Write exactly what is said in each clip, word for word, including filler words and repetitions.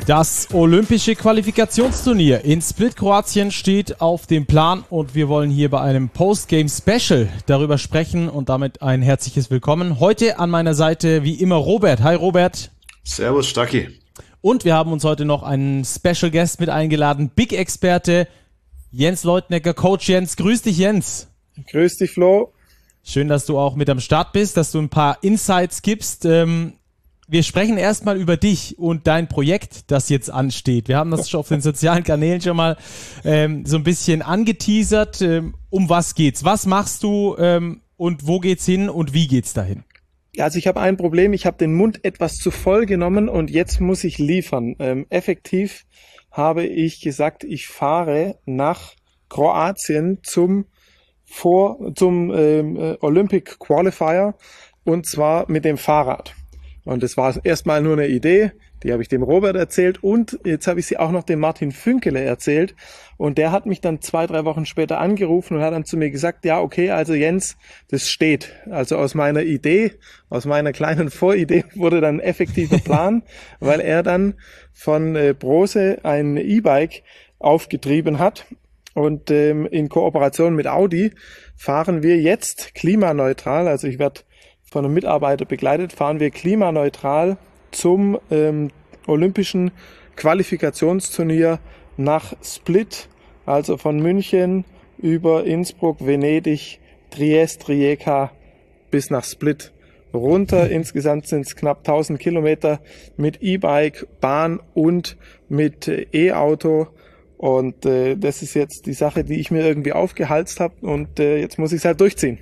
Das olympische Qualifikationsturnier in Split, Kroatien steht auf dem Plan und wir wollen hier bei einem Postgame-Special darüber sprechen und damit ein herzliches Willkommen. Heute an meiner Seite wie immer Robert. Hi Robert. Servus Stacki. Und wir haben uns heute noch einen Special Guest mit eingeladen, Big-Experte Jens Leutnecker. Coach Jens, grüß dich Jens. Grüß dich Flo. Schön, dass du auch mit am Start bist, dass du ein paar Insights gibst. Ähm, Wir sprechen erstmal über dich und dein Projekt, das jetzt ansteht. Wir haben das schon auf den sozialen Kanälen schon mal ähm, so ein bisschen angeteasert. Ähm, um was geht's? Was machst du ähm, und wo geht's hin und wie geht's dahin? Also ich habe ein Problem, ich habe den Mund etwas zu voll genommen und jetzt muss ich liefern. Ähm, effektiv habe ich gesagt, ich fahre nach Kroatien zum, Vor, zum ähm, Olympic Qualifier und zwar mit dem Fahrrad. Und das war erstmal nur eine Idee, die habe ich dem Robert erzählt und jetzt habe ich sie auch noch dem Martin Fünkele erzählt und der hat mich dann zwei, drei Wochen später angerufen und hat dann zu mir gesagt, ja okay, also Jens, das steht. Also aus meiner Idee, aus meiner kleinen Voridee wurde dann ein effektiver Plan, weil er dann von äh, Brose ein E-Bike aufgetrieben hat und ähm, in Kooperation mit Audi fahren wir jetzt klimaneutral, also ich werde von einem Mitarbeiter begleitet, fahren wir klimaneutral zum ähm, olympischen Qualifikationsturnier nach Split, also von München über Innsbruck, Venedig, Triest, Rijeka bis nach Split runter. Insgesamt sind es knapp tausend Kilometer mit E-Bike, Bahn und mit äh, E-Auto. Und äh, das ist jetzt die Sache, die ich mir irgendwie aufgehalst habe und äh, jetzt muss ich es halt durchziehen.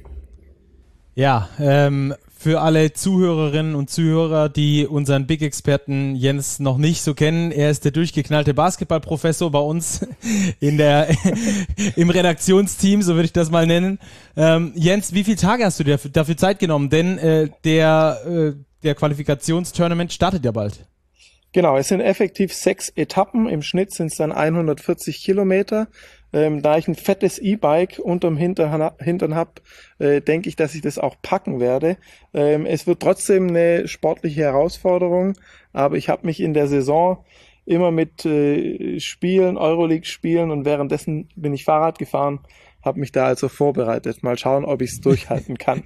Ja, ähm, für alle Zuhörerinnen und Zuhörer, die unseren Big-Experten Jens noch nicht so kennen, er ist der durchgeknallte Basketballprofessor bei uns in der im Redaktionsteam, so würde ich das mal nennen. Ähm, Jens, wie viele Tage hast du dir dafür Zeit genommen? Denn äh, der, äh, der Qualifikationstournament startet ja bald. Genau, es sind effektiv sechs Etappen, im Schnitt sind es dann hundertvierzig Kilometer. Ähm, da ich ein fettes E-Bike unterm Hintern, Hintern habe, äh, denke ich, dass ich das auch packen werde. Ähm, es wird trotzdem eine sportliche Herausforderung, aber ich habe mich in der Saison immer mit äh, Spielen, Euroleague-Spielen und währenddessen bin ich Fahrrad gefahren, habe mich da also vorbereitet. Mal schauen, ob ich es durchhalten kann.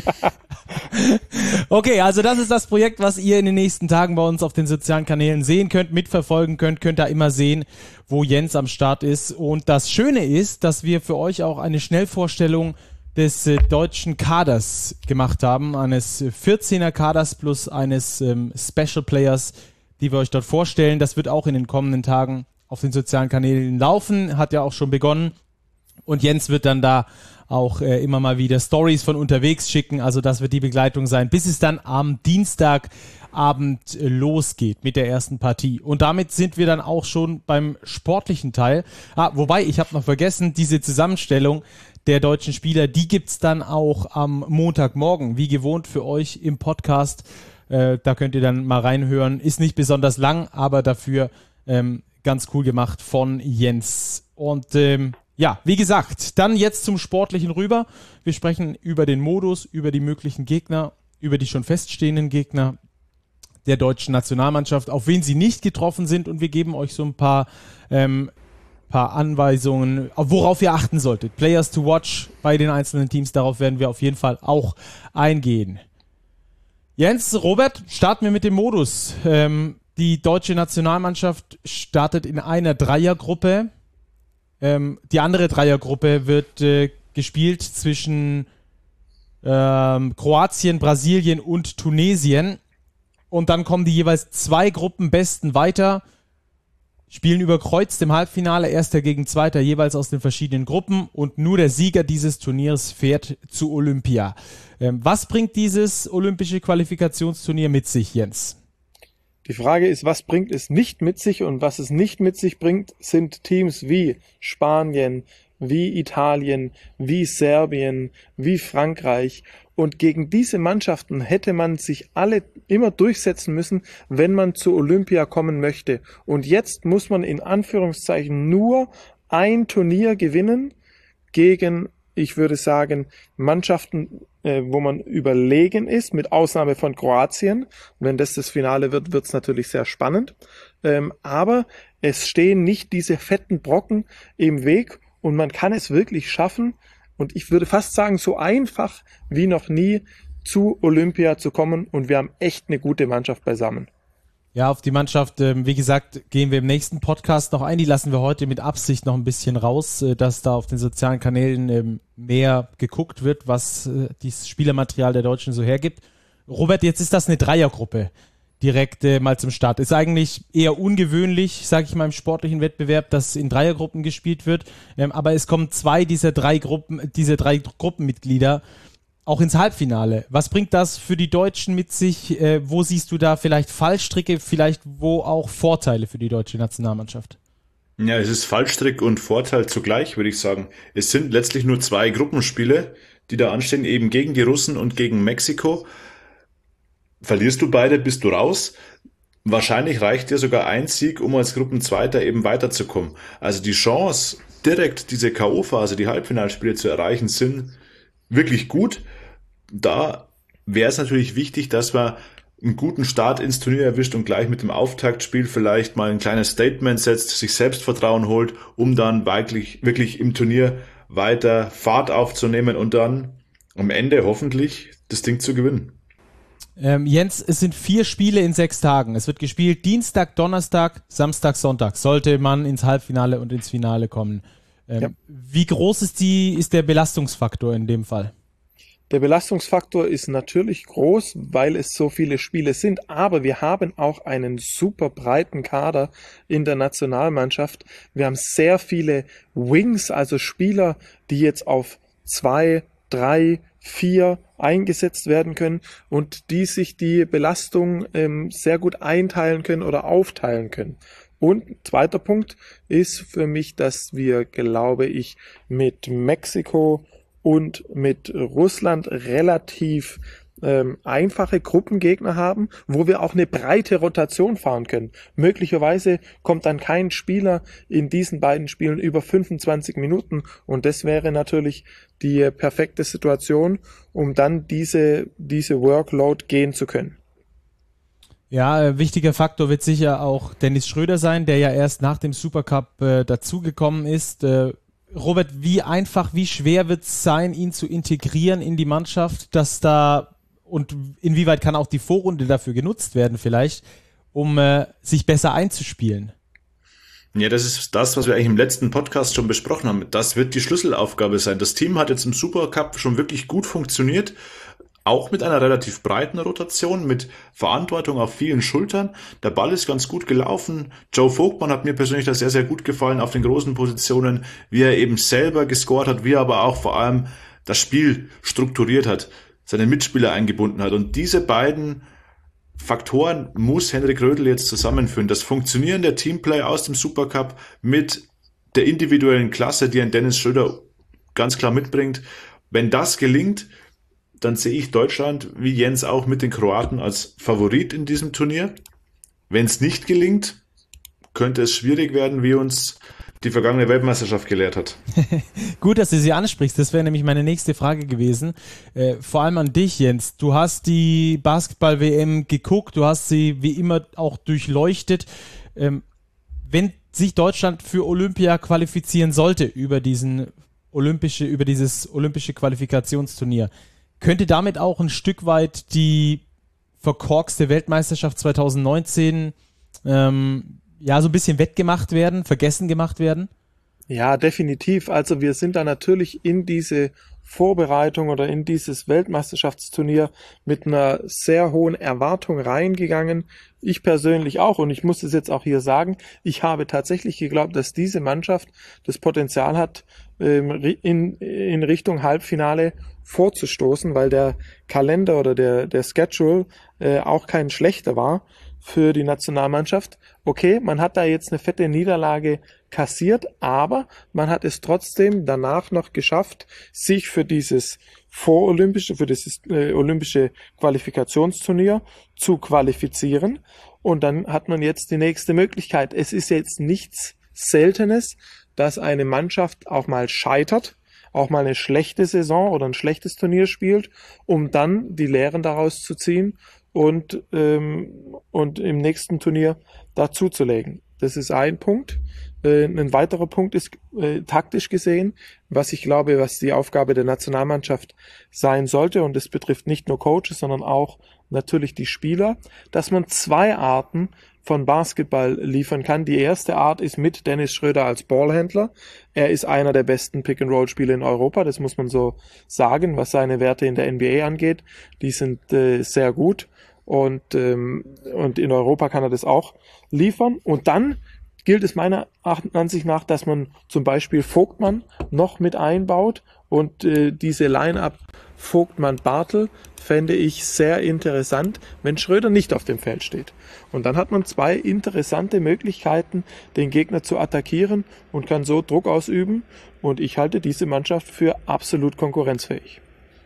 Okay, also das ist das Projekt, was ihr in den nächsten Tagen bei uns auf den sozialen Kanälen sehen könnt, mitverfolgen könnt, könnt da immer sehen, wo Jens am Start ist. Und das Schöne ist, dass wir für euch auch eine Schnellvorstellung des äh, deutschen Kaders gemacht haben, eines vierzehner Kaders plus eines ähm, Special Players, die wir euch dort vorstellen. Das wird auch in den kommenden Tagen auf den sozialen Kanälen laufen, hat ja auch schon begonnen. Und Jens wird dann da auch äh, immer mal wieder Stories von unterwegs schicken. Also das wird die Begleitung sein, bis es dann am Dienstagabend äh, losgeht mit der ersten Partie. Und damit sind wir dann auch schon beim sportlichen Teil. Ah, wobei, ich habe noch vergessen, diese Zusammenstellung der deutschen Spieler, die gibt's dann auch am Montagmorgen, wie gewohnt für euch im Podcast. Äh, da könnt ihr dann mal reinhören. Ist nicht besonders lang, aber dafür ähm, ganz cool gemacht von Jens. Und ähm, ja, wie gesagt, dann jetzt zum Sportlichen rüber. Wir sprechen über den Modus, über die möglichen Gegner, über die schon feststehenden Gegner der deutschen Nationalmannschaft, auf wen sie nicht getroffen sind und wir geben euch so ein paar, ähm, paar Anweisungen, worauf ihr achten solltet. Players to watch bei den einzelnen Teams, darauf werden wir auf jeden Fall auch eingehen. Jens, Robert, starten wir mit dem Modus. Ähm, die deutsche Nationalmannschaft startet in einer Dreiergruppe. Ähm, die andere Dreiergruppe wird äh, gespielt zwischen ähm, Kroatien, Brasilien und Tunesien. Und dann kommen die jeweils zwei Gruppenbesten weiter, spielen überkreuzt im Halbfinale, Erster gegen Zweiter, jeweils aus den verschiedenen Gruppen. Und nur der Sieger dieses Turniers fährt zu Olympia. Ähm, was bringt dieses olympische Qualifikationsturnier mit sich, Jens? Die Frage ist, was bringt es nicht mit sich und was es nicht mit sich bringt, sind Teams wie Spanien, wie Italien, wie Serbien, wie Frankreich. Und gegen diese Mannschaften hätte man sich alle immer durchsetzen müssen, wenn man zu Olympia kommen möchte. Und jetzt muss man in Anführungszeichen nur ein Turnier gewinnen gegen, ich würde sagen, Mannschaften, äh, wo man überlegen ist, mit Ausnahme von Kroatien. Und wenn das das Finale wird, wird es natürlich sehr spannend. Ähm, aber es stehen nicht diese fetten Brocken im Weg und man kann es wirklich schaffen. Und ich würde fast sagen, so einfach wie noch nie zu Olympia zu kommen. Und wir haben echt eine gute Mannschaft beisammen. Ja, auf die Mannschaft, ähm, wie gesagt, gehen wir im nächsten Podcast noch ein. Die lassen wir heute mit Absicht noch ein bisschen raus, äh, dass da auf den sozialen Kanälen ähm, mehr geguckt wird, was äh, dieses Spielermaterial der Deutschen so hergibt. Robert, jetzt ist das eine Dreiergruppe direkt äh, mal zum Start. Ist eigentlich eher ungewöhnlich, sage ich mal, im sportlichen Wettbewerb, dass in Dreiergruppen gespielt wird. Ähm, aber es kommen zwei dieser drei Gruppen, diese drei Gruppenmitglieder auch ins Halbfinale. Was bringt das für die Deutschen mit sich? Äh, wo siehst du da vielleicht Fallstricke, vielleicht wo auch Vorteile für die deutsche Nationalmannschaft? Ja, es ist Fallstrick und Vorteil zugleich, würde ich sagen. Es sind letztlich nur zwei Gruppenspiele, die da anstehen, eben gegen die Russen und gegen Mexiko. Verlierst du beide, bist du raus. Wahrscheinlich reicht dir sogar ein Sieg, um als Gruppenzweiter eben weiterzukommen. Also die Chance, direkt diese K O-Phase, die Halbfinalspiele zu erreichen, sind wirklich gut. Da wäre es natürlich wichtig, dass man einen guten Start ins Turnier erwischt und gleich mit dem Auftaktspiel vielleicht mal ein kleines Statement setzt, sich Selbstvertrauen holt, um dann wirklich, wirklich im Turnier weiter Fahrt aufzunehmen und dann am Ende hoffentlich das Ding zu gewinnen. Ähm, Jens, es sind vier Spiele in sechs Tagen. Es wird gespielt Dienstag, Donnerstag, Samstag, Sonntag. Sollte man ins Halbfinale und ins Finale kommen. Ähm, ja. Wie groß ist die, ist der Belastungsfaktor in dem Fall? Der Belastungsfaktor ist natürlich groß, weil es so viele Spiele sind, aber wir haben auch einen super breiten Kader in der Nationalmannschaft. Wir haben sehr viele Wings, also Spieler, die jetzt auf zwei, drei, vier eingesetzt werden können und die sich die Belastung ähm, sehr gut einteilen können oder aufteilen können. Und zweiter Punkt ist für mich, dass wir, glaube ich, mit Mexiko und mit Russland relativ ähm, einfache Gruppengegner haben, wo wir auch eine breite Rotation fahren können. Möglicherweise kommt dann kein Spieler in diesen beiden Spielen über fünfundzwanzig Minuten und das wäre natürlich die perfekte Situation, um dann diese, diese Workload gehen zu können. Ja, äh, wichtiger Faktor wird sicher auch Dennis Schröder sein, der ja erst nach dem Supercup äh, dazugekommen ist. Äh, Robert, wie einfach, wie schwer wird es sein, ihn zu integrieren in die Mannschaft, dass da und inwieweit kann auch die Vorrunde dafür genutzt werden vielleicht, um äh, sich besser einzuspielen? Ja, das ist das, was wir eigentlich im letzten Podcast schon besprochen haben. Das wird die Schlüsselaufgabe sein. Das Team hat jetzt im Supercup schon wirklich gut funktioniert, auch mit einer relativ breiten Rotation, mit Verantwortung auf vielen Schultern. Der Ball ist ganz gut gelaufen. Joe Vogtmann hat mir persönlich das sehr, sehr gut gefallen auf den großen Positionen, wie er eben selber gescored hat, wie er aber auch vor allem das Spiel strukturiert hat, seine Mitspieler eingebunden hat. Und diese beiden Faktoren muss Henrik Rödl jetzt zusammenführen. Das Funktionieren der Teamplay aus dem Supercup mit der individuellen Klasse, die ein Dennis Schröder ganz klar mitbringt. Wenn das gelingt, dann sehe ich Deutschland, wie Jens auch, mit den Kroaten als Favorit in diesem Turnier. Wenn es nicht gelingt, könnte es schwierig werden, wie uns die vergangene Weltmeisterschaft gelehrt hat. Gut, dass du sie ansprichst. Das wäre nämlich meine nächste Frage gewesen. Äh, vor allem an dich, Jens. Du hast die Basketball-W M geguckt, du hast sie wie immer auch durchleuchtet. Ähm, wenn sich Deutschland für Olympia qualifizieren sollte über diesen olympische, über dieses olympische Qualifikationsturnier, könnte damit auch ein Stück weit die verkorkste Weltmeisterschaft zwanzig neunzehn ähm, ja so ein bisschen wettgemacht werden, vergessen gemacht werden? Ja, definitiv. Also wir sind da natürlich in diese Vorbereitung oder in dieses Weltmeisterschaftsturnier mit einer sehr hohen Erwartung reingegangen. Ich persönlich auch, und ich muss es jetzt auch hier sagen, ich habe tatsächlich geglaubt, dass diese Mannschaft das Potenzial hat, in, in Richtung Halbfinale vorzustoßen, weil der Kalender oder der, der Schedule äh, auch kein schlechter war für die Nationalmannschaft. Okay, man hat da jetzt eine fette Niederlage kassiert, aber man hat es trotzdem danach noch geschafft, sich für dieses vorolympische, für dieses äh, olympische Qualifikationsturnier zu qualifizieren. Und dann hat man jetzt die nächste Möglichkeit. Es ist jetzt nichts Seltenes, dass eine Mannschaft auch mal scheitert, auch mal eine schlechte Saison oder ein schlechtes Turnier spielt, um dann die Lehren daraus zu ziehen und, ähm, und im nächsten Turnier dazuzulegen. Das ist ein Punkt. Äh, ein weiterer Punkt ist äh, taktisch gesehen, was ich glaube, was die Aufgabe der Nationalmannschaft sein sollte, und das betrifft nicht nur Coaches, sondern auch natürlich die Spieler, dass man zwei Arten von Basketball liefern kann. Die erste Art ist mit Dennis Schröder als Ballhändler. Er ist einer der besten Pick-and-Roll-Spieler in Europa, das muss man so sagen, was seine Werte in der N B A angeht. Die sind äh, sehr gut, und, ähm, und in Europa kann er das auch liefern. Und dann gilt es meiner Ansicht nach, dass man zum Beispiel Vogtmann noch mit einbaut, und äh, diese Line-Up Vogtmann-Bartel fände ich sehr interessant, wenn Schröder nicht auf dem Feld steht. Und dann hat man zwei interessante Möglichkeiten, den Gegner zu attackieren, und kann so Druck ausüben, und ich halte diese Mannschaft für absolut konkurrenzfähig.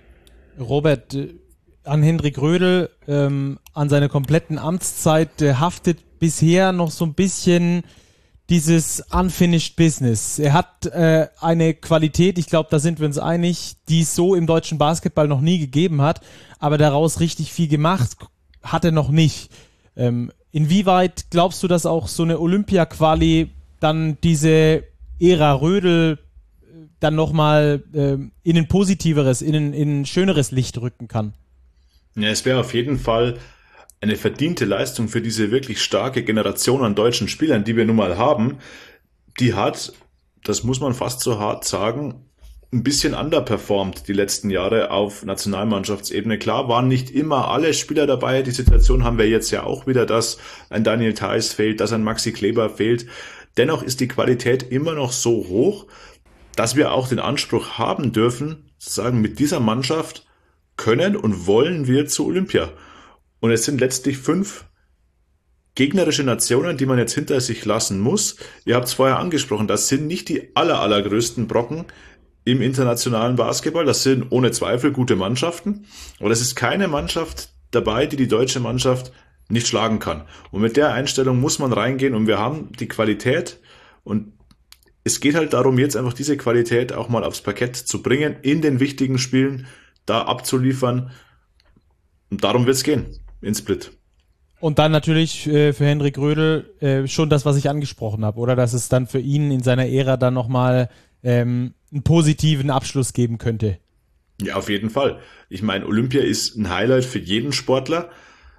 Robert, an Hendrik Rödel, ähm, an seiner kompletten Amtszeit äh, haftet bisher noch so ein bisschen dieses unfinished business. Er hat äh, eine Qualität, ich glaube, da sind wir uns einig, die es so im deutschen Basketball noch nie gegeben hat, aber daraus richtig viel gemacht hat er noch nicht. Ähm, inwieweit glaubst du, dass auch so eine Olympia-Quali dann diese Ära Rödel dann nochmal äh, in ein positiveres, in ein, in ein schöneres Licht rücken kann? Ja, es wäre auf jeden Fall eine verdiente Leistung für diese wirklich starke Generation an deutschen Spielern, die wir nun mal haben. Die hat, das muss man fast so hart sagen, ein bisschen underperformed die letzten Jahre auf Nationalmannschaftsebene. Klar waren nicht immer alle Spieler dabei. Die Situation haben wir jetzt ja auch wieder, dass ein Daniel Theis fehlt, dass ein Maxi Kleber fehlt. Dennoch ist die Qualität immer noch so hoch, dass wir auch den Anspruch haben dürfen, zu sagen, mit dieser Mannschaft können und wollen wir zu Olympia. Und es sind letztlich fünf gegnerische Nationen, die man jetzt hinter sich lassen muss. Ihr habt es vorher angesprochen, das sind nicht die aller, allergrößten Brocken im internationalen Basketball. Das sind ohne Zweifel gute Mannschaften. Aber es ist keine Mannschaft dabei, die die deutsche Mannschaft nicht schlagen kann. Und mit der Einstellung muss man reingehen, und wir haben die Qualität, und es geht halt darum, jetzt einfach diese Qualität auch mal aufs Parkett zu bringen, in den wichtigen Spielen da abzuliefern. Und darum wird es gehen. In Split. Und dann natürlich äh, für Hendrik Rödel äh, schon das, was ich angesprochen habe, oder? Dass es dann für ihn in seiner Ära dann nochmal ähm, einen positiven Abschluss geben könnte. Ja, auf jeden Fall. Ich meine, Olympia ist ein Highlight für jeden Sportler.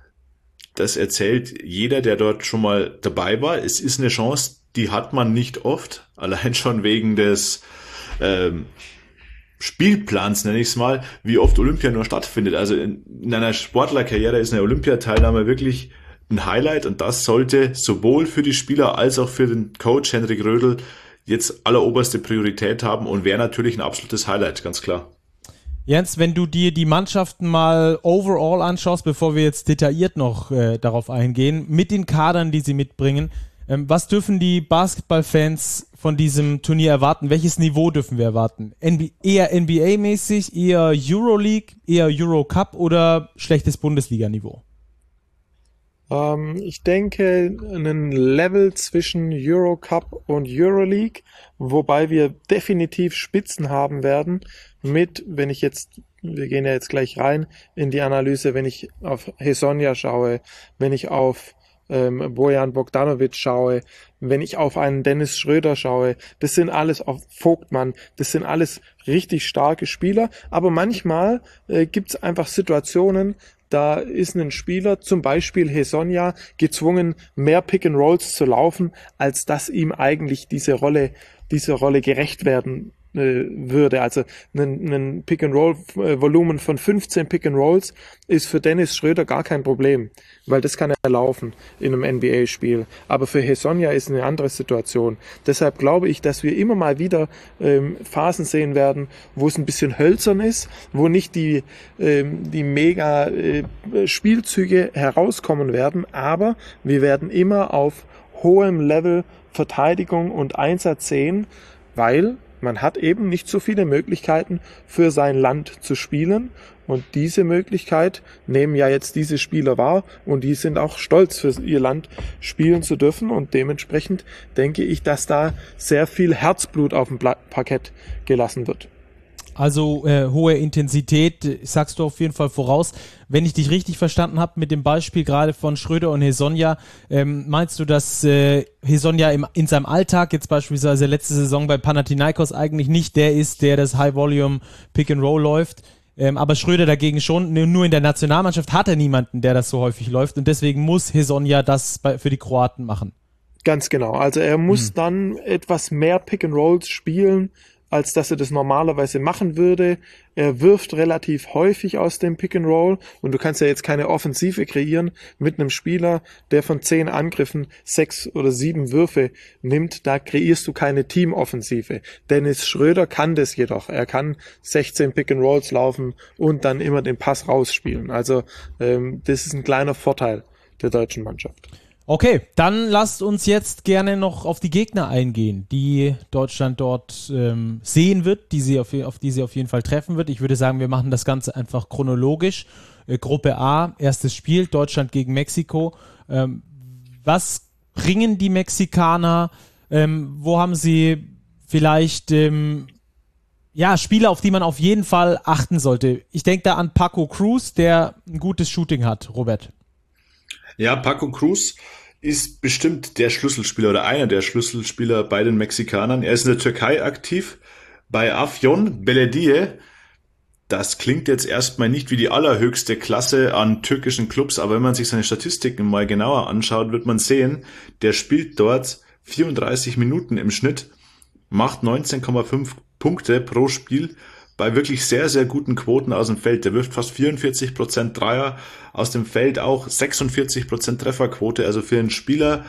Das erzählt jeder, der dort schon mal dabei war. Es ist eine Chance, die hat man nicht oft. Allein schon wegen des ähm, Spielplans, nenne ich es mal, wie oft Olympia nur stattfindet. Also in, in einer Sportlerkarriere ist eine Olympiateilnahme wirklich ein Highlight, und das sollte sowohl für die Spieler als auch für den Coach Hendrik Rödel jetzt alleroberste Priorität haben, und wäre natürlich ein absolutes Highlight, ganz klar. Jens, wenn du dir die Mannschaften mal overall anschaust, bevor wir jetzt detailliert noch äh, darauf eingehen, mit den Kadern, die sie mitbringen, ähm, was dürfen die Basketballfans von diesem Turnier erwarten? Welches Niveau dürfen wir erwarten? N B A, eher N B A-mäßig, eher Euroleague, eher Eurocup oder schlechtes Bundesliga-Niveau? Ähm, ich denke, ein Level zwischen Eurocup und Euroleague, wobei wir definitiv Spitzen haben werden mit, wenn ich jetzt, wir gehen ja jetzt gleich rein in die Analyse, wenn ich auf Hesonja schaue, wenn ich auf ähm, Bojan Bogdanovic schaue, wenn ich auf einen Dennis Schröder schaue, das sind alles auf Vogtmann, das sind alles richtig starke Spieler, aber manchmal äh, gibt es einfach Situationen, da ist ein Spieler, zum Beispiel Hesonja, gezwungen, mehr Pick-and-Rolls zu laufen, als dass ihm eigentlich diese Rolle, diese Rolle gerecht werden äh, würde. Also ein, ein Pick-and-Roll-Volumen von fünfzehn Pick-and-Rolls ist für Dennis Schröder gar kein Problem, weil das kann er laufen in einem N B A-Spiel. Aber für Hesonja ist eine andere Situation. Deshalb glaube ich, dass wir immer mal wieder ähm, Phasen sehen werden, wo es ein bisschen hölzern ist, wo nicht die, ähm, die mega äh, Spielzüge herauskommen werden, aber wir werden immer auf hohem Level Verteidigung und Einsatz sehen, weil man hat eben nicht so viele Möglichkeiten für sein Land zu spielen, und diese Möglichkeit nehmen ja jetzt diese Spieler wahr, und die sind auch stolz, für ihr Land spielen zu dürfen, und dementsprechend denke ich, dass da sehr viel Herzblut auf dem Parkett gelassen wird. Also äh, hohe Intensität, sagst du auf jeden Fall voraus. Wenn ich dich richtig verstanden habe mit dem Beispiel gerade von Schröder und Hezonja, ähm, meinst du, dass äh, Hezonja im, in seinem Alltag, jetzt beispielsweise letzte Saison bei Panathinaikos, eigentlich nicht der ist, der das High-Volume Pick-and-Roll läuft, ähm, aber Schröder dagegen schon, nur in der Nationalmannschaft hat er niemanden, der das so häufig läuft und deswegen muss Hezonja das bei, für die Kroaten machen. Ganz genau, also er muss hm. dann etwas mehr Pick-and-Rolls spielen, als dass er das normalerweise machen würde. Er wirft relativ häufig aus dem Pick-and-Roll und du kannst ja jetzt keine Offensive kreieren mit einem Spieler, der von zehn Angriffen sechs oder sieben Würfe nimmt. Da kreierst du keine Teamoffensive. Dennis Schröder kann das jedoch. Er kann sechzehn Pick-and-Rolls laufen und dann immer den Pass rausspielen. Also ähm, das ist ein kleiner Vorteil der deutschen Mannschaft. Okay, dann lasst uns jetzt gerne noch auf die Gegner eingehen, die Deutschland dort ähm, sehen wird, die sie auf, auf die sie auf jeden Fall treffen wird. Ich würde sagen, wir machen das Ganze einfach chronologisch. Äh, Gruppe A, erstes Spiel, Deutschland gegen Mexiko. Ähm, was bringen die Mexikaner? Ähm, wo haben sie vielleicht ähm, ja, Spieler, auf die man auf jeden Fall achten sollte? Ich denke da an Paco Cruz, der ein gutes Shooting hat, Robert. Ja, Paco Cruz ist bestimmt der Schlüsselspieler oder einer der Schlüsselspieler bei den Mexikanern. Er ist in der Türkei aktiv, bei Afyon Belediye. Das klingt jetzt erstmal nicht wie die allerhöchste Klasse an türkischen Clubs, aber wenn man sich seine Statistiken mal genauer anschaut, wird man sehen, der spielt dort vierunddreißig Minuten im Schnitt, macht neunzehn Komma fünf Punkte pro Spiel, bei wirklich sehr, sehr guten Quoten aus dem Feld. Der wirft fast vierundvierzig Prozent Dreier aus dem Feld, auch sechsundvierzig Prozent Trefferquote. Also für einen Spieler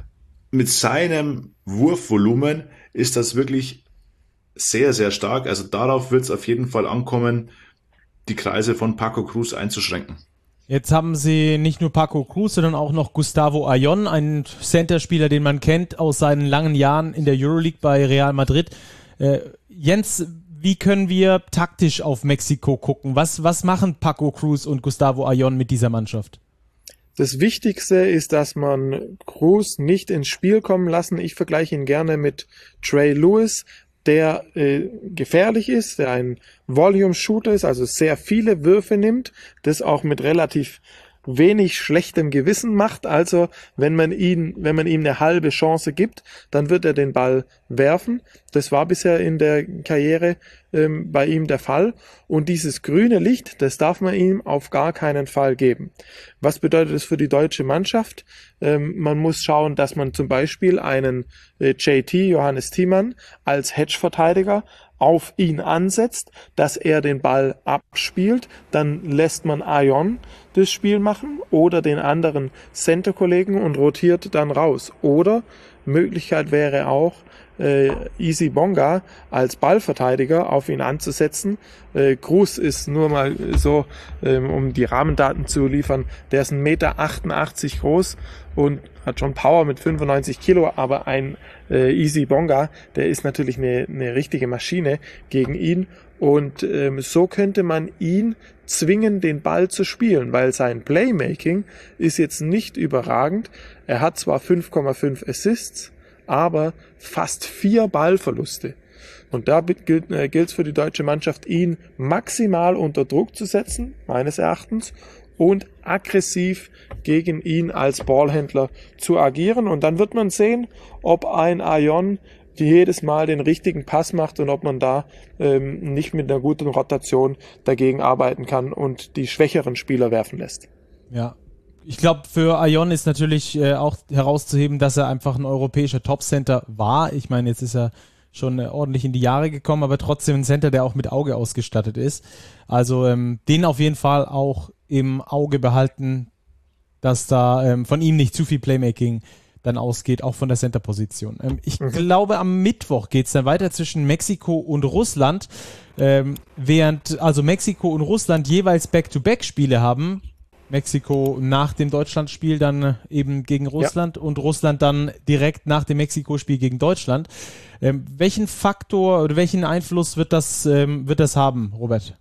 mit seinem Wurfvolumen ist das wirklich sehr, sehr stark. Also darauf wird es auf jeden Fall ankommen, die Kreise von Paco Cruz einzuschränken. Jetzt haben sie nicht nur Paco Cruz, sondern auch noch Gustavo Ayón, einen Centerspieler, den man kennt aus seinen langen Jahren in der Euroleague bei Real Madrid. Äh, Jens, wie können wir taktisch auf Mexiko gucken? Was, was machen Paco Cruz und Gustavo Ayón mit dieser Mannschaft? Das Wichtigste ist, dass man Cruz nicht ins Spiel kommen lassen. Ich vergleiche ihn gerne mit Trey Lewis, der äh, gefährlich ist, der ein Volume-Shooter ist, also sehr viele Würfe nimmt, das auch mit relativ wenig schlechtem Gewissen macht. Also wenn man ihn, wenn man ihm eine halbe Chance gibt, dann wird er den Ball werfen. Das war bisher in der Karriere ähm, bei ihm der Fall. Und dieses grüne Licht, das darf man ihm auf gar keinen Fall geben. Was bedeutet das für die deutsche Mannschaft? Ähm, man muss schauen, dass man zum Beispiel einen äh, J T, Johannes Thiemann, als Hedge-Verteidiger auf ihn ansetzt, dass er den Ball abspielt, dann lässt man Ayón das Spiel machen oder den anderen Center-Kollegen und rotiert dann raus. Oder Möglichkeit wäre auch, äh, Easy Bonga als Ballverteidiger auf ihn anzusetzen. Äh, Cruz ist nur mal so, ähm, um die Rahmendaten zu liefern, der ist ein Meter achtundachtzig groß und hat schon Power mit fünfundneunzig Kilo, aber ein äh, Easy Bonga, der ist natürlich eine, eine richtige Maschine gegen ihn und ähm, so könnte man ihn zwingen, den Ball zu spielen, weil sein Playmaking ist jetzt nicht überragend. Er hat zwar fünf Komma fünf Assists, aber fast vier Ballverluste. Und da gilt äh, gilt es für die deutsche Mannschaft, ihn maximal unter Druck zu setzen, meines Erachtens, und aggressiv gegen ihn als Ballhändler zu agieren. Und dann wird man sehen, ob ein Ayón jedes Mal den richtigen Pass macht und ob man da ähm, nicht mit einer guten Rotation dagegen arbeiten kann und die schwächeren Spieler werfen lässt. Ja. Ich glaube, für Ayón ist natürlich äh, auch herauszuheben, dass er einfach ein europäischer Top-Center war. Ich meine, jetzt ist er schon äh, ordentlich in die Jahre gekommen, aber trotzdem ein Center, der auch mit Auge ausgestattet ist. Also ähm, den auf jeden Fall auch im Auge behalten, dass da ähm, von ihm nicht zu viel Playmaking dann ausgeht, auch von der Center-Position. Ähm, ich mhm. glaube, am Mittwoch geht es dann weiter zwischen Mexiko und Russland. Ähm, während also Mexiko und Russland jeweils Back-to-Back-Spiele haben, Mexiko nach dem Deutschlandspiel dann eben gegen Russland ja. und Russland dann direkt nach dem Mexiko-Spiel gegen Deutschland. Ähm, welchen Faktor oder welchen Einfluss wird das, ähm, wird das haben, Robert?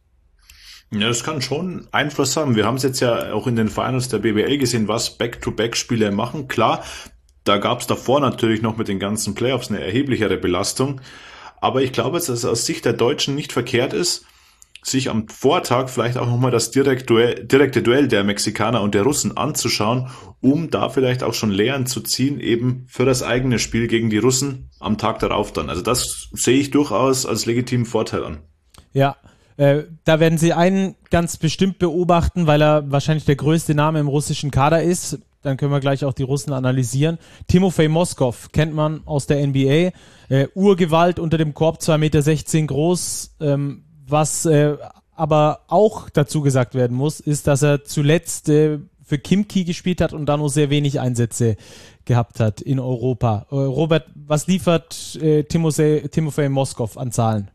Ja, das kann schon Einfluss haben. Wir haben es jetzt ja auch in den Finals der B B L gesehen, was Back-to-Back-Spiele machen. Klar, da gab es davor natürlich noch mit den ganzen Playoffs eine erheblichere Belastung. Aber ich glaube, dass es aus Sicht der Deutschen nicht verkehrt ist, sich am Vortag vielleicht auch nochmal das direkt Duell, direkte Duell der Mexikaner und der Russen anzuschauen, um da vielleicht auch schon Lehren zu ziehen, eben für das eigene Spiel gegen die Russen am Tag darauf dann. Also das sehe ich durchaus als legitimen Vorteil an. Ja, äh, da werden Sie einen ganz bestimmt beobachten, weil er wahrscheinlich der größte Name im russischen Kader ist. Dann können wir gleich auch die Russen analysieren. Timofei Moskov kennt man aus der N B A. Äh, Urgewalt unter dem Korb, zwei Meter sechzehn groß. Ähm, was äh, aber auch dazu gesagt werden muss, ist, dass er zuletzt äh, für Khimki gespielt hat und da nur sehr wenig Einsätze gehabt hat in Europa. Äh, Robert, was liefert äh, Timofei, Timofei Moskov an Zahlen?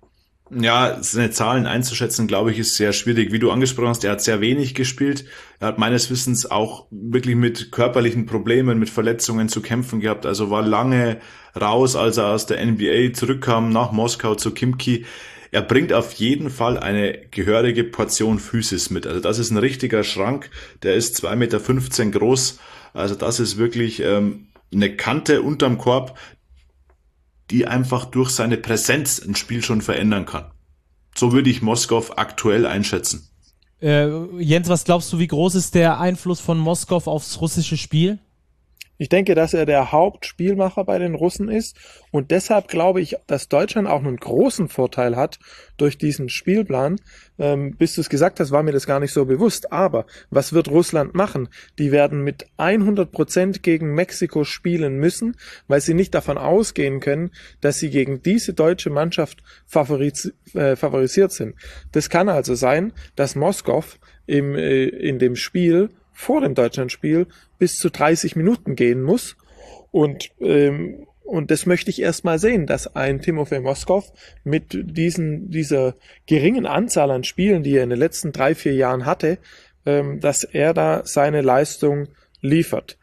Ja, seine Zahlen einzuschätzen, glaube ich, ist sehr schwierig. Wie du angesprochen hast, er hat sehr wenig gespielt. Er hat meines Wissens auch wirklich mit körperlichen Problemen, mit Verletzungen zu kämpfen gehabt. Also war lange raus, als er aus der N B A zurückkam, nach Moskau zu Khimki. Er bringt auf jeden Fall eine gehörige Portion Physis mit. Also das ist ein richtiger Schrank. Der ist zwei Meter fünfzehn groß. Also das ist wirklich ähm, eine Kante unterm Korb, die einfach durch seine Präsenz ein Spiel schon verändern kann. So würde ich Moskov aktuell einschätzen. Äh, Jens, was glaubst du, wie groß ist der Einfluss von Moskov aufs russische Spiel? Ich denke, dass er der Hauptspielmacher bei den Russen ist und deshalb glaube ich, dass Deutschland auch einen großen Vorteil hat durch diesen Spielplan. Ähm, bis du es gesagt hast, war mir das gar nicht so bewusst. Aber was wird Russland machen? Die werden mit hundert Prozent gegen Mexiko spielen müssen, weil sie nicht davon ausgehen können, dass sie gegen diese deutsche Mannschaft favoriz- äh, favorisiert sind. Das kann also sein, dass Moskov im, äh, in dem Spiel vor dem Deutschlandspiel bis zu dreißig Minuten gehen muss. Und, ähm, und das möchte ich erst mal sehen, dass ein Timofei Moskov mit diesen, dieser geringen Anzahl an Spielen, die er in den letzten drei, vier Jahren hatte, ähm, dass er da seine Leistung liefert.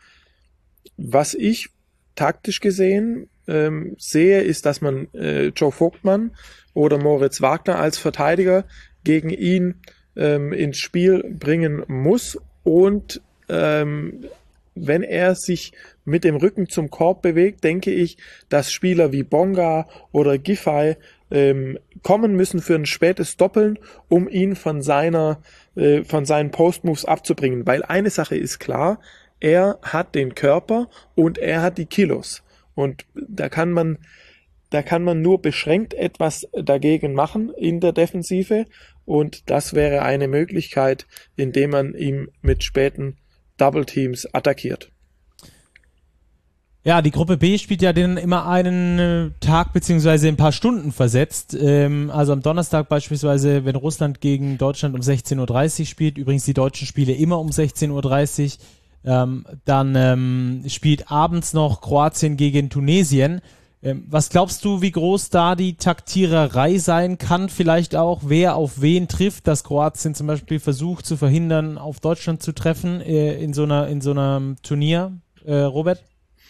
Was ich taktisch gesehen ähm, sehe, ist, dass man äh, Joe Vogtmann oder Moritz Wagner als Verteidiger gegen ihn ähm, ins Spiel bringen muss. Und ähm, wenn er sich mit dem Rücken zum Korb bewegt, denke ich, dass Spieler wie Bonga oder Giffey ähm, kommen müssen für ein spätes Doppeln, um ihn von seiner äh, von seinen Postmoves abzubringen. Weil eine Sache ist klar, er hat den Körper und er hat die Kilos. Und da kann man da kann man nur beschränkt etwas dagegen machen in der Defensive. Und das wäre eine Möglichkeit, indem man ihn mit späten Double Teams attackiert. Ja, die Gruppe B spielt ja den immer einen äh, Tag beziehungsweise ein paar Stunden versetzt. Ähm, also am Donnerstag beispielsweise, wenn Russland gegen Deutschland um sechzehn Uhr dreißig spielt, übrigens die deutschen Spiele immer um sechzehn Uhr dreißig, ähm, dann ähm, spielt abends noch Kroatien gegen Tunesien. Ähm, was glaubst du, wie groß da die Taktiererei sein kann? Vielleicht auch, wer auf wen trifft, dass Kroatien zum Beispiel versucht zu verhindern, auf Deutschland zu treffen äh, in so einer in so einem Turnier, äh, Robert?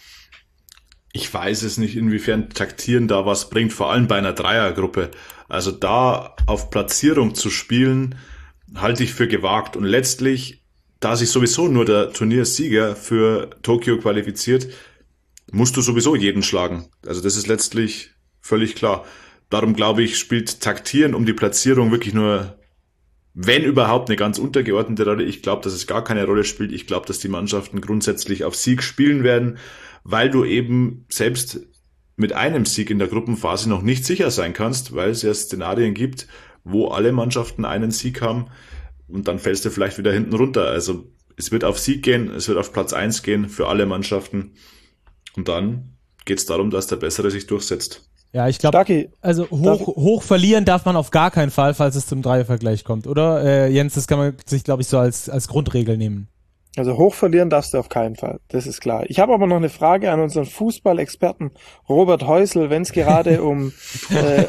Ich weiß es nicht, inwiefern Taktieren da was bringt, vor allem bei einer Dreiergruppe. Also da auf Platzierung zu spielen, halte ich für gewagt. Und letztlich, da sich sowieso nur der Turniersieger für Tokio qualifiziert, musst du sowieso jeden schlagen. Also das ist letztlich völlig klar. Darum glaube ich, spielt Taktieren um die Platzierung wirklich nur, wenn überhaupt, eine ganz untergeordnete Rolle. Ich glaube, dass es gar keine Rolle spielt. Ich glaube, dass die Mannschaften grundsätzlich auf Sieg spielen werden, weil du eben selbst mit einem Sieg in der Gruppenphase noch nicht sicher sein kannst, weil es ja Szenarien gibt, wo alle Mannschaften einen Sieg haben und dann fällst du vielleicht wieder hinten runter. Also es wird auf Sieg gehen, es wird auf Platz eins gehen für alle Mannschaften. Und dann geht es darum, dass der Bessere sich durchsetzt. Ja, ich glaube, also hoch, hoch verlieren darf man auf gar keinen Fall, falls es zum Dreiervergleich kommt, oder? Äh, Jens, das kann man sich, glaube ich, so als, als Grundregel nehmen. Also hoch verlieren darfst du auf keinen Fall, das ist klar. Ich habe aber noch eine Frage an unseren Fußballexperten Robert Häusl, wenn es gerade um äh,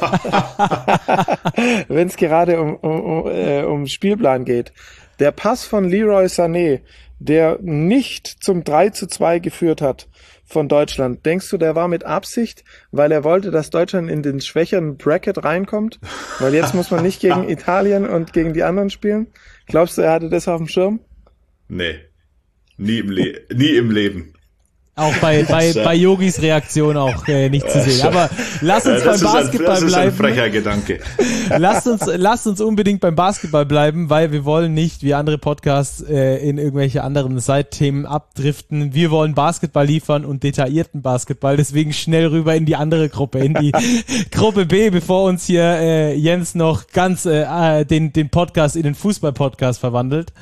wenn es gerade um, um, um, äh, um Spielplan geht. Der Pass von Leroy Sané, der nicht zum drei zu zwei geführt hat von Deutschland. Denkst du, der war mit Absicht, weil er wollte, dass Deutschland in den schwächeren Bracket reinkommt? Weil jetzt muss man nicht gegen Italien und gegen die anderen spielen. Glaubst du, er hatte das auf dem Schirm? Nee, nie im, Le- nie im Leben. Auch bei bei bei Yogis Reaktion auch äh, nicht zu sehen. Aber lass uns beim Basketball ein, das bleiben. Das ist ein frecher Gedanke. Lasst uns, lasst uns unbedingt beim Basketball bleiben, weil wir wollen nicht wie andere Podcasts äh, in irgendwelche anderen Seitthemen abdriften. Wir wollen Basketball liefern und detaillierten Basketball. Deswegen schnell rüber in die andere Gruppe, in die Gruppe B, bevor uns hier äh, Jens noch ganz äh, den den Podcast in den Fußball-Podcast verwandelt.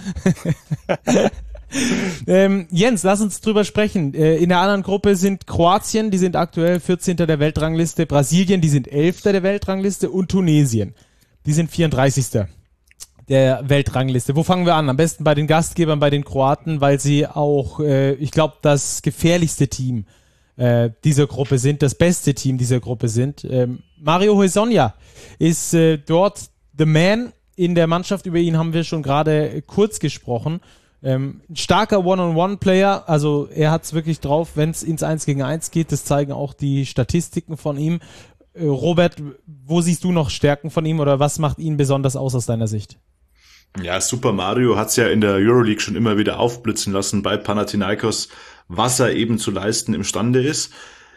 ähm, Jens, lass uns drüber sprechen. Äh, in der anderen Gruppe sind Kroatien, die sind aktuell vierzehnter der Weltrangliste, Brasilien, die sind elfter der Weltrangliste und Tunesien, die sind vierunddreißigster der Weltrangliste. Wo fangen wir an? Am besten bei den Gastgebern, bei den Kroaten, weil sie auch, äh, ich glaube, das gefährlichste Team äh, dieser Gruppe sind, das beste Team dieser Gruppe sind. Ähm, Mario Hezonja ist äh, dort the man in der Mannschaft, über ihn haben wir schon gerade kurz gesprochen. Ähm, starker One-on-One-Player, also er hat es wirklich drauf, wenn es ins eins gegen eins geht, das zeigen auch die Statistiken von ihm. Äh, Robert, wo siehst du noch Stärken von ihm oder was macht ihn besonders aus aus deiner Sicht? Ja, Super Mario hat es ja in der Euroleague schon immer wieder aufblitzen lassen bei Panathinaikos, was er eben zu leisten imstande ist.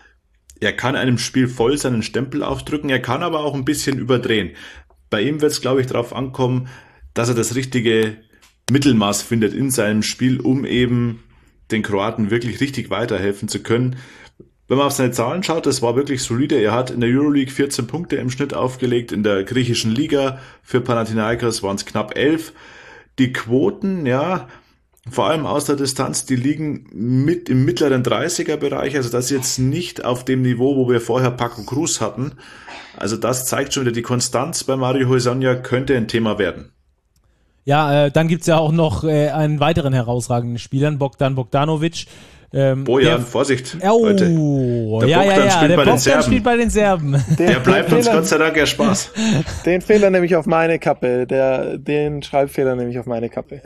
Er kann einem Spiel voll seinen Stempel aufdrücken, er kann aber auch ein bisschen überdrehen. Bei ihm wird es, glaube ich, darauf ankommen, dass er das richtige Mittelmaß findet in seinem Spiel, um eben den Kroaten wirklich richtig weiterhelfen zu können. Wenn man auf seine Zahlen schaut, das war wirklich solide. Er hat in der Euroleague vierzehn Punkte im Schnitt aufgelegt, in der griechischen Liga für Panathinaikos waren es knapp elf. Die Quoten, ja, vor allem aus der Distanz, die liegen mit im mittleren dreißiger-Bereich, also das ist jetzt nicht auf dem Niveau, wo wir vorher Paco Cruz hatten. Also das zeigt schon wieder, die Konstanz bei Mario Hezonja könnte ein Thema werden. Ja, äh, dann gibt's ja auch noch äh, einen weiteren herausragenden Spieler, Bogdan Bogdanovic. Ähm, Bojan, der, Vorsicht, oh, Leute. Der ja, Bogdan ja, ja, spielt der bei Bogdan den Serben. spielt bei den Serben. Den, der bleibt den uns Fehler, Gott sei Dank ja Spaß. Den Fehler nehme ich auf meine Kappe. Der, den Schreibfehler nehme ich auf meine Kappe.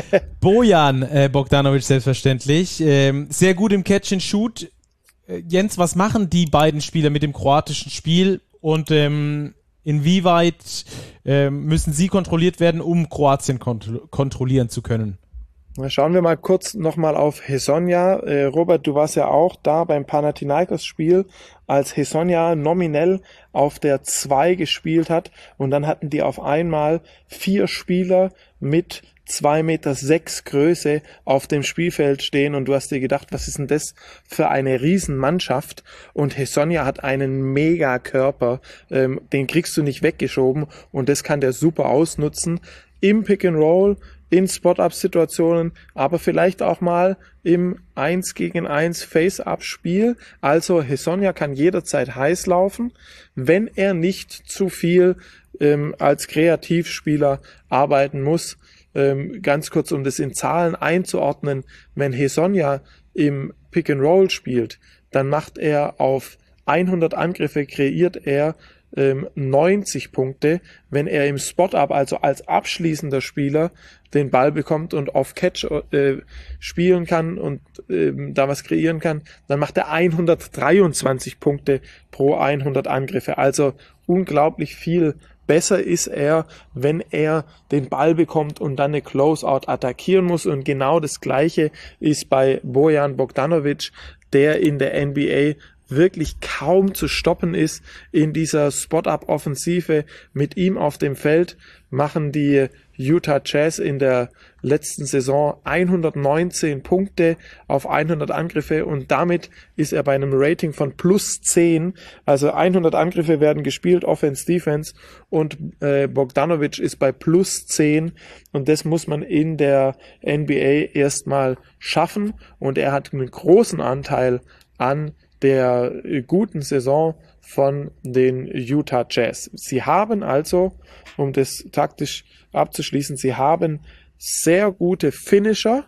Bojan äh, Bogdanovic selbstverständlich. Ähm, sehr gut im Catch and Shoot. Äh, Jens, was machen die beiden Spieler mit dem kroatischen Spiel und ähm, inwieweit äh, müssen sie kontrolliert werden, um Kroatien kont- kontrollieren zu können? Schauen wir mal kurz nochmal auf Hezonja. Äh, Robert, du warst ja auch da beim Panathinaikos-Spiel, als Hezonja nominell auf der zwei gespielt hat und dann hatten die auf einmal vier Spieler mit zwei Meter sechs Größe auf dem Spielfeld stehen und du hast dir gedacht, was ist denn das für eine Riesenmannschaft? Und Hezonja hat einen Megakörper, ähm, den kriegst du nicht weggeschoben und das kann der super ausnutzen im Pick and Roll, in Spot-Up-Situationen, aber vielleicht auch mal im eins gegen eins Face-Up-Spiel. Also Hezonja kann jederzeit heiß laufen, wenn er nicht zu viel ähm, als Kreativspieler arbeiten muss. Ähm, ganz kurz, um das in Zahlen einzuordnen, wenn Hezonja im Pick-and-Roll spielt, dann macht er auf hundert Angriffe, kreiert er ähm, neunzig Punkte. Wenn er im Spot-Up, also als abschließender Spieler, den Ball bekommt und auf Catch äh, spielen kann und ähm, da was kreieren kann, dann macht er hundertdreiundzwanzig Punkte pro hundert Angriffe. Also unglaublich viel besser ist er, wenn er den Ball bekommt und dann eine Closeout attackieren muss. Und genau das Gleiche ist bei Bojan Bogdanovic, der in der N B A wirklich kaum zu stoppen ist in dieser Spot-Up-Offensive. Mit ihm auf dem Feld machen die Utah Jazz in der letzten Saison hundertneunzehn Punkte auf hundert Angriffe und damit ist er bei einem Rating von plus zehn. Also hundert Angriffe werden gespielt, Offense, Defense und äh, Bogdanovic ist bei plus zehn und das muss man in der N B A erstmal schaffen und er hat einen großen Anteil an der guten Saison von den Utah Jazz. Sie haben also, um das taktisch abzuschließen, sie haben sehr gute Finisher,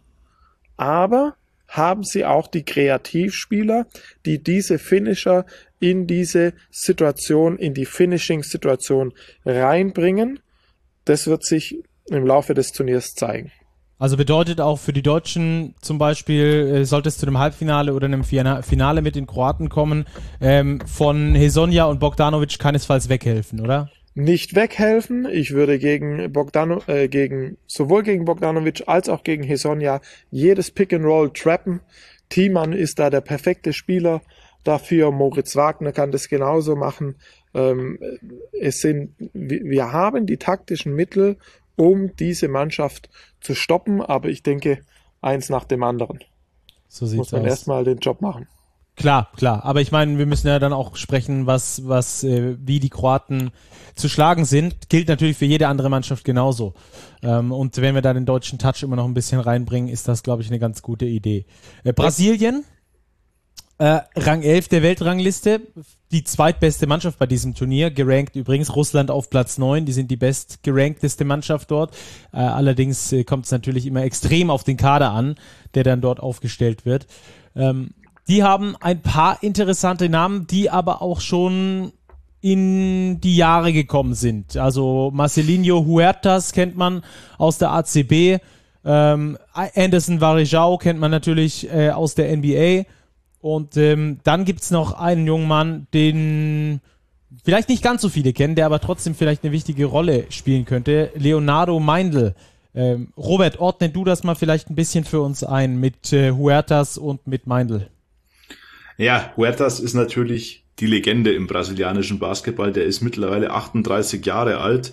aber haben sie auch die Kreativspieler, die diese Finisher in diese Situation, in die Finishing-Situation reinbringen. Das wird sich im Laufe des Turniers zeigen. Also bedeutet auch für die Deutschen zum Beispiel, äh, sollte es zu einem Halbfinale oder einem Finale mit den Kroaten kommen, ähm, von Hezonja und Bogdanovic keinesfalls weghelfen, oder? Nicht weghelfen. Ich würde gegen Bogdano, äh, gegen sowohl gegen Bogdanovic als auch gegen Hezonja jedes Pick and Roll trappen. Thiemann ist da der perfekte Spieler dafür. Moritz Wagner kann das genauso machen. Ähm, es sind, wir haben die taktischen Mittel, um diese Mannschaft zu stoppen, aber ich denke, eins nach dem anderen. So sieht's muss man aus. erstmal den Job machen. Klar, klar. Aber ich meine, wir müssen ja dann auch sprechen, was, was, äh, wie die Kroaten zu schlagen sind. Gilt natürlich für jede andere Mannschaft genauso. Ähm, und wenn wir da den deutschen Touch immer noch ein bisschen reinbringen, ist das, glaube ich, eine ganz gute Idee. Äh, Brasilien, äh, Rang elf der Weltrangliste, die zweitbeste Mannschaft bei diesem Turnier, gerankt übrigens, Russland auf Platz neun, die sind die bestgerankteste Mannschaft dort. Äh, allerdings äh, kommt es natürlich immer extrem auf den Kader an, der dann dort aufgestellt wird. Ähm, Die haben ein paar interessante Namen, die aber auch schon in die Jahre gekommen sind. Also Marcelinho Huertas kennt man aus der A C B, ähm, Anderson Varejão kennt man natürlich äh, aus der N B A und ähm, dann gibt's noch einen jungen Mann, den vielleicht nicht ganz so viele kennen, der aber trotzdem vielleicht eine wichtige Rolle spielen könnte, Leonardo Meindl. Ähm, Robert, ordne du das mal vielleicht ein bisschen für uns ein mit äh, Huertas und mit Meindl. Ja, Huertas ist natürlich die Legende im brasilianischen Basketball. Der ist mittlerweile achtunddreißig Jahre alt.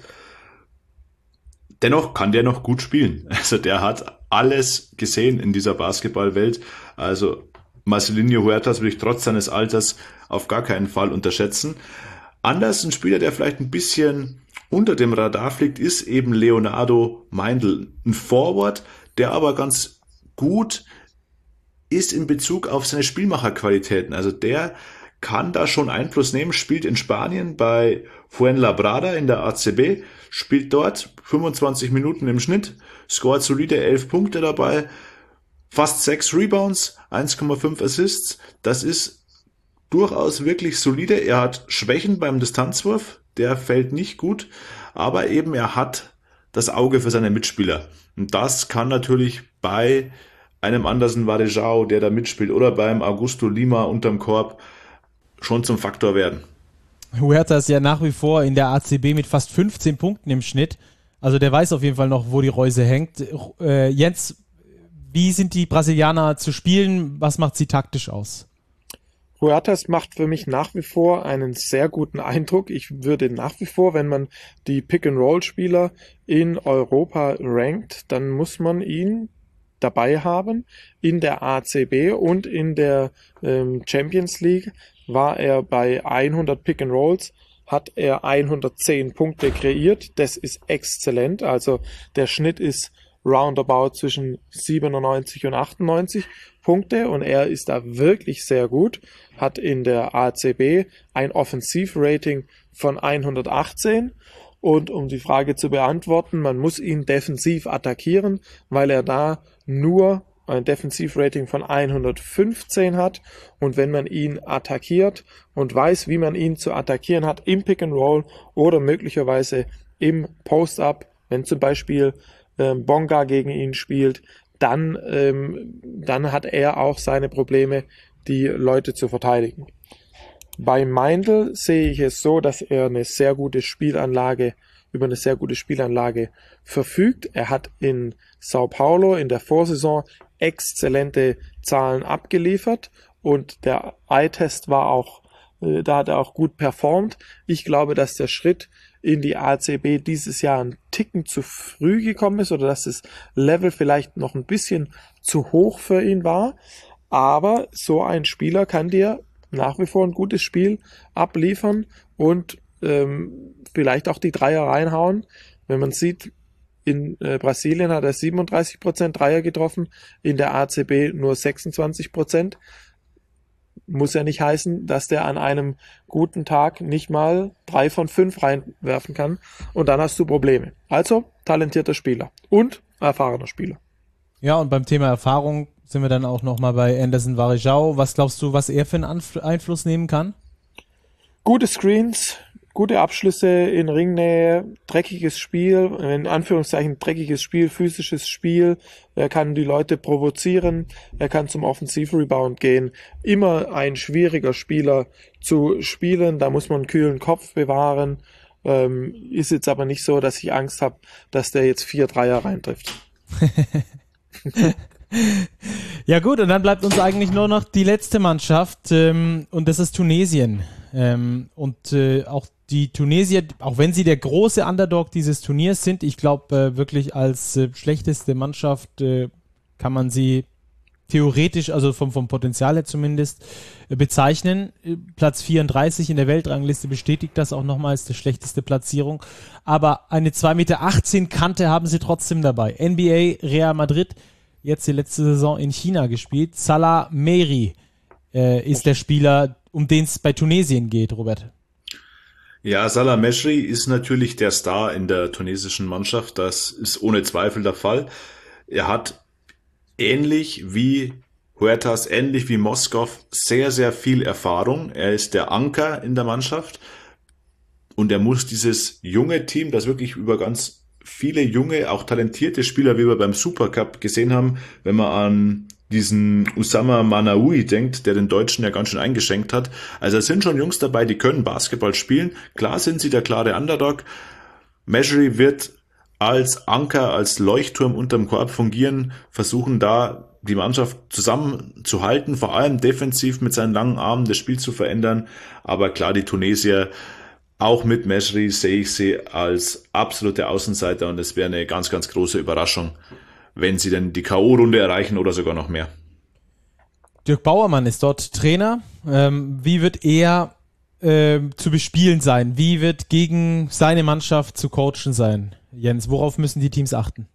Dennoch kann der noch gut spielen. Also der hat alles gesehen in dieser Basketballwelt. Also Marcelinho Huertas will ich trotz seines Alters auf gar keinen Fall unterschätzen. Anders ein Spieler, der vielleicht ein bisschen unter dem Radar fliegt, ist eben Leonardo Meindl. Ein Forward, der aber ganz gut ist in Bezug auf seine Spielmacherqualitäten. Also der kann da schon Einfluss nehmen, spielt in Spanien bei Fuenlabrada in der A C B, spielt dort fünfundzwanzig Minuten im Schnitt, scoret solide elf Punkte dabei, fast sechs Rebounds, eins Komma fünf Assists. Das ist durchaus wirklich solide. Er hat Schwächen beim Distanzwurf, der fällt nicht gut, aber eben er hat das Auge für seine Mitspieler. Und das kann natürlich bei einem Anderson Varejão, der da mitspielt, oder beim Augusto Lima unterm Korb schon zum Faktor werden. Huerta ist ja nach wie vor in der A C B mit fast fünfzehn Punkten im Schnitt. Also der weiß auf jeden Fall noch, wo die Reuse hängt. Äh, Jens, wie sind die Brasilianer zu spielen? Was macht sie taktisch aus? Huertas macht für mich nach wie vor einen sehr guten Eindruck. Ich würde nach wie vor, wenn man die Pick-and-Roll-Spieler in Europa rankt, dann muss man ihn dabei haben. In der A C B und in der ähm, Champions League war er bei hundert Pick and Rolls, hat er hundertzehn Punkte kreiert. Das ist exzellent. Also der Schnitt ist roundabout zwischen siebenundneunzig und achtundneunzig Punkte und er ist da wirklich sehr gut. Hat in der A C B ein Offensivrating von hundertachtzehn. Und um die Frage zu beantworten, man muss ihn defensiv attackieren, weil er da nur ein Defensivrating von hundertfünfzehn hat. Und wenn man ihn attackiert und weiß, wie man ihn zu attackieren hat, im Pick and Roll oder möglicherweise im Post-Up, wenn zum Beispiel ähm, Bonga gegen ihn spielt, dann, ähm, dann hat er auch seine Probleme, die Leute zu verteidigen. Bei Meindl sehe ich es so, dass er eine sehr gute Spielanlage, über eine sehr gute Spielanlage verfügt. Er hat in Sao Paulo in der Vorsaison exzellente Zahlen abgeliefert und der Eye-Test war auch, äh, da hat er auch gut performt. Ich glaube, dass der Schritt in die A C B dieses Jahr einen Ticken zu früh gekommen ist oder dass das Level vielleicht noch ein bisschen zu hoch für ihn war. Aber so ein Spieler kann dir nach wie vor ein gutes Spiel abliefern und ähm, vielleicht auch die Dreier reinhauen. Wenn man sieht, in äh, Brasilien hat er siebenunddreißig Prozent Dreier getroffen, in der A C B nur sechsundzwanzig Prozent. Muss ja nicht heißen, dass der an einem guten Tag nicht mal drei von fünf reinwerfen kann und dann hast du Probleme. Also talentierter Spieler und erfahrener Spieler. Ja, und beim Thema Erfahrung sind wir dann auch nochmal bei Anderson Varejão. Was glaubst du, was er für einen Anf- Einfluss nehmen kann? Gute Screens, gute Abschlüsse in Ringnähe, dreckiges Spiel, in Anführungszeichen dreckiges Spiel, physisches Spiel. Er kann die Leute provozieren, er kann zum Offensivrebound gehen. Immer ein schwieriger Spieler zu spielen, da muss man einen kühlen Kopf bewahren. Ähm, ist jetzt aber nicht so, dass ich Angst habe, dass der jetzt vier Dreier reintrifft. Ja gut, und dann bleibt uns eigentlich nur noch die letzte Mannschaft ähm, und das ist Tunesien. Ähm, und äh, auch die Tunesier, auch wenn sie der große Underdog dieses Turniers sind, ich glaube äh, wirklich als äh, schlechteste Mannschaft äh, kann man sie theoretisch, also vom, vom Potenzial her zumindest, äh, bezeichnen. Äh, Platz vierunddreißig in der Weltrangliste bestätigt das auch nochmal als die schlechteste Platzierung. Aber eine zwei Meter achtzehn Kante haben sie trotzdem dabei. N B A, Real Madrid, jetzt die letzte Saison in China gespielt. Salah Mehri äh, ist der Spieler, um den es bei Tunesien geht, Robert. Ja, Salah Mehri ist natürlich der Star in der tunesischen Mannschaft. Das ist ohne Zweifel der Fall. Er hat ähnlich wie Huertas, ähnlich wie Moskov sehr, sehr viel Erfahrung. Er ist der Anker in der Mannschaft und er muss dieses junge Team, das wirklich über ganz viele junge, auch talentierte Spieler, wie wir beim Supercup gesehen haben, wenn man an diesen Usama Manaoui denkt, der den Deutschen ja ganz schön eingeschenkt hat. Also es sind schon Jungs dabei, die können Basketball spielen. Klar sind sie der klare Underdog. Mehri wird als Anker, als Leuchtturm unterm Korb fungieren, versuchen da die Mannschaft zusammenzuhalten, vor allem defensiv mit seinen langen Armen das Spiel zu verändern. Aber klar, die Tunesier, auch mit Mehri sehe ich sie als absolute Außenseiter und es wäre eine ganz, ganz große Überraschung, wenn sie denn die K O-Runde erreichen oder sogar noch mehr. Dirk Bauermann ist dort Trainer. Ähm, wie wird er äh, zu bespielen sein? Wie wird gegen seine Mannschaft zu coachen sein? Jens, worauf müssen die Teams achten?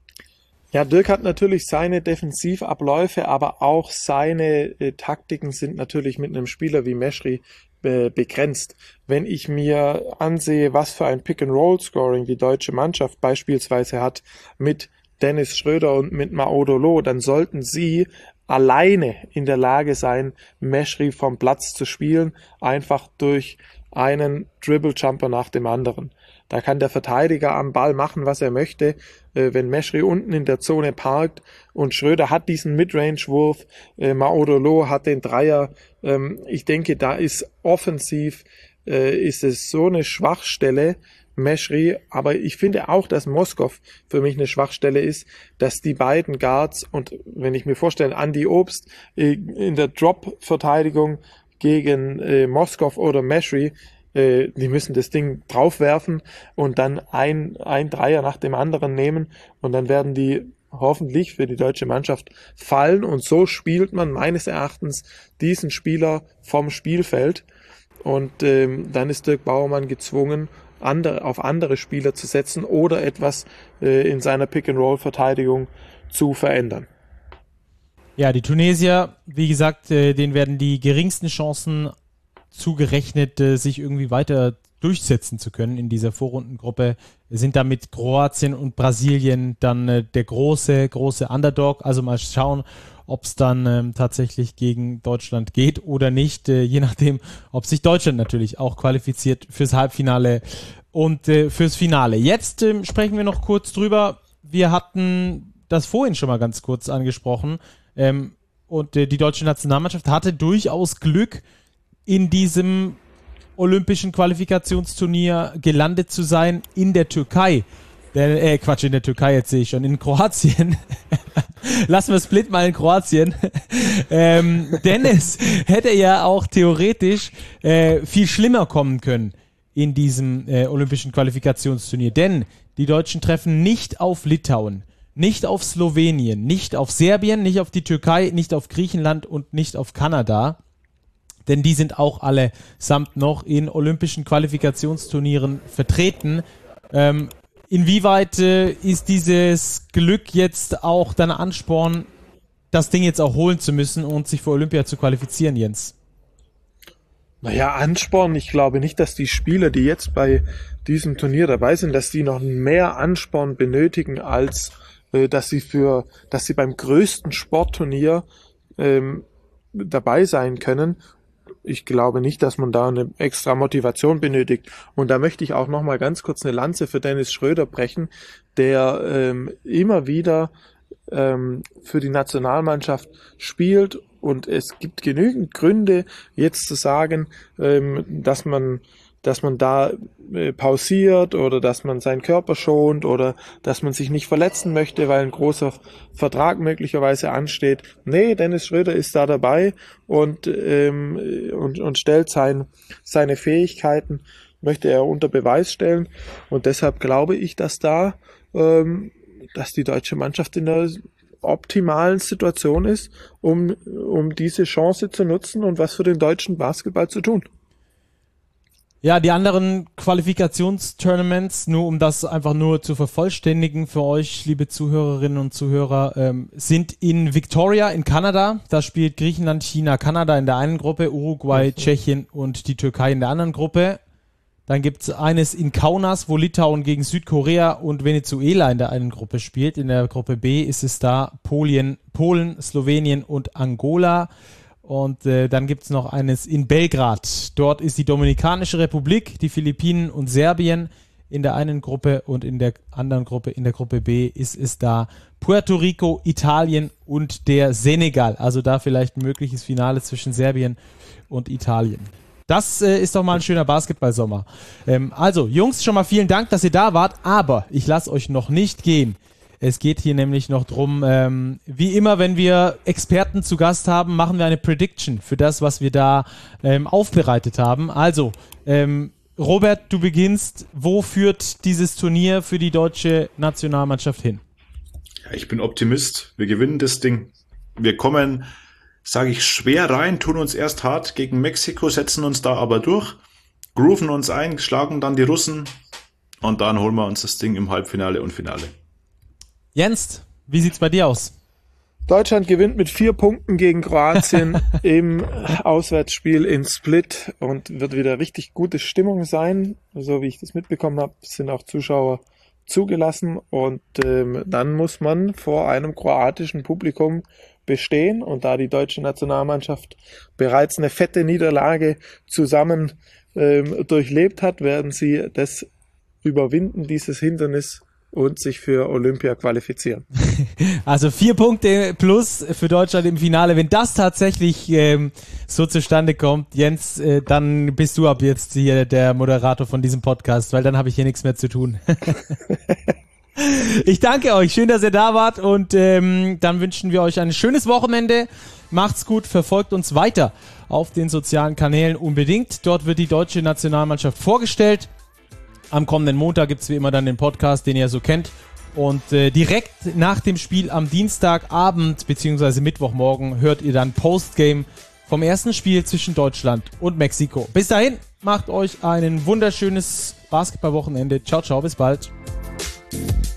Ja, Dirk hat natürlich seine Defensivabläufe, aber auch seine äh, Taktiken sind natürlich mit einem Spieler wie Mehri äh, begrenzt. Wenn ich mir ansehe, was für ein Pick-and-Roll-Scoring die deutsche Mannschaft beispielsweise hat mit Dennis Schröder und mit Maodolo, dann sollten sie alleine in der Lage sein, Mehri vom Platz zu spielen, einfach durch einen Dribble-Jumper nach dem anderen. Da kann der Verteidiger am Ball machen, was er möchte. Äh, wenn Mehri unten in der Zone parkt und Schröder hat diesen Midrange-Wurf, äh, Maodolo hat den Dreier. Ähm, ich denke, da ist offensiv, äh, ist es so eine Schwachstelle, Mehri, aber ich finde auch, dass Moskov für mich eine Schwachstelle ist, dass die beiden Guards und wenn ich mir vorstelle, Andy Obst äh, in der Drop-Verteidigung gegen äh, Moskov oder Mehri, äh, die müssen das Ding draufwerfen und dann ein, ein Dreier nach dem anderen nehmen und dann werden die hoffentlich für die deutsche Mannschaft fallen und so spielt man meines Erachtens diesen Spieler vom Spielfeld und ähm, dann ist Dirk Bauermann gezwungen, andere, auf andere Spieler zu setzen oder etwas äh, in seiner Pick-and-Roll-Verteidigung zu verändern. Ja, die Tunesier, wie gesagt, äh, denen werden die geringsten Chancen zugerechnet, äh, sich irgendwie weiter durchsetzen zu können in dieser Vorrundengruppe, sind da mit Kroatien und Brasilien dann äh, der große, große Underdog. Also mal schauen, ob es dann ähm, tatsächlich gegen Deutschland geht oder nicht, äh, je nachdem, ob sich Deutschland natürlich auch qualifiziert fürs Halbfinale und äh, fürs Finale. Jetzt ähm, sprechen wir noch kurz drüber. Wir hatten das vorhin schon mal ganz kurz angesprochen ähm, und äh, die deutsche Nationalmannschaft hatte durchaus Glück, in diesem olympischen Qualifikationsturnier gelandet zu sein in der Türkei. Der, äh, Quatsch, in der Türkei jetzt sehe ich schon, in Kroatien. Lassen wir Split mal in Kroatien. ähm, denn es hätte ja auch theoretisch äh, viel schlimmer kommen können in diesem äh, olympischen Qualifikationsturnier. Denn die Deutschen treffen nicht auf Litauen, nicht auf Slowenien, nicht auf Serbien, nicht auf die Türkei, nicht auf Griechenland und nicht auf Kanada. Denn die sind auch alle samt noch in olympischen Qualifikationsturnieren vertreten. Ähm, inwieweit äh, ist dieses Glück jetzt auch dein Ansporn, das Ding jetzt auch holen zu müssen und sich für Olympia zu qualifizieren, Jens? Naja, Ansporn, ich glaube nicht, dass die Spieler, die jetzt bei diesem Turnier dabei sind, dass die noch mehr Ansporn benötigen, als äh, dass sie für, dass sie beim größten Sportturnier ähm, dabei sein können. Ich glaube nicht, dass man da eine extra Motivation benötigt. Und da möchte ich auch noch mal ganz kurz eine Lanze für Dennis Schröder brechen, der ähm, immer wieder ähm, für die Nationalmannschaft spielt. Und es gibt genügend Gründe, jetzt zu sagen, ähm, dass man dass man da äh, pausiert oder dass man seinen Körper schont oder dass man sich nicht verletzen möchte, weil ein großer Vertrag möglicherweise ansteht. Nee, Dennis Schröder ist da dabei und, ähm, und, und stellt sein, seine Fähigkeiten, möchte er unter Beweis stellen. Und deshalb glaube ich, dass da, ähm, dass die deutsche Mannschaft in der optimalen Situation ist, um, um diese Chance zu nutzen und was für den deutschen Basketball zu tun. Ja, die anderen Qualifikationstournaments, nur um das einfach nur zu vervollständigen für euch, liebe Zuhörerinnen und Zuhörer, ähm, sind in Victoria in Kanada. Da spielt Griechenland, China, Kanada in der einen Gruppe, Uruguay, mhm. Tschechien und die Türkei in der anderen Gruppe. Dann gibt's eines in Kaunas, wo Litauen gegen Südkorea und Venezuela in der einen Gruppe spielt. In der Gruppe B ist es da Polen, Polen, Slowenien und Angola. Und äh, dann gibt's noch eines in Belgrad. Dort ist die Dominikanische Republik, die Philippinen und Serbien in der einen Gruppe. Und in der anderen Gruppe, in der Gruppe B, ist es da Puerto Rico, Italien und der Senegal. Also da vielleicht ein mögliches Finale zwischen Serbien und Italien. Das äh, ist doch mal ein schöner Basketballsommer. Ähm, also, Jungs, schon mal vielen Dank, dass ihr da wart. Aber ich lasse euch noch nicht gehen. Es geht hier nämlich noch drum, ähm, wie immer, wenn wir Experten zu Gast haben, machen wir eine Prediction für das, was wir da ähm, aufbereitet haben. Also, ähm, Robert, du beginnst. Wo führt dieses Turnier für die deutsche Nationalmannschaft hin? Ja, ich bin Optimist. Wir gewinnen das Ding. Wir kommen, sage ich, schwer rein, tun uns erst hart gegen Mexiko, setzen uns da aber durch, grooven uns ein, schlagen dann die Russen und dann holen wir uns das Ding im Halbfinale und Finale. Jens, wie sieht's bei dir aus? Deutschland gewinnt mit vier Punkten gegen Kroatien im Auswärtsspiel in Split und wird wieder richtig gute Stimmung sein. So wie ich das mitbekommen habe, sind auch Zuschauer zugelassen und ähm, dann muss man vor einem kroatischen Publikum bestehen und da die deutsche Nationalmannschaft bereits eine fette Niederlage zusammen ähm, durchlebt hat, werden sie das überwinden, dieses Hindernis, und sich für Olympia qualifizieren. Also vier Punkte plus für Deutschland im Finale. Wenn das tatsächlich ähm, so zustande kommt, Jens, äh, dann bist du ab jetzt hier der Moderator von diesem Podcast, weil dann habe ich hier nichts mehr zu tun. Ich danke euch, schön, dass ihr da wart und ähm, dann wünschen wir euch ein schönes Wochenende. Macht's gut, verfolgt uns weiter auf den sozialen Kanälen unbedingt. Dort wird die deutsche Nationalmannschaft vorgestellt. Am kommenden Montag gibt's wie immer dann den Podcast, den ihr so kennt. Und äh, direkt nach dem Spiel am Dienstagabend bzw. Mittwochmorgen hört ihr dann Postgame vom ersten Spiel zwischen Deutschland und Mexiko. Bis dahin, macht euch ein wunderschönes Basketballwochenende. Ciao, ciao, bis bald.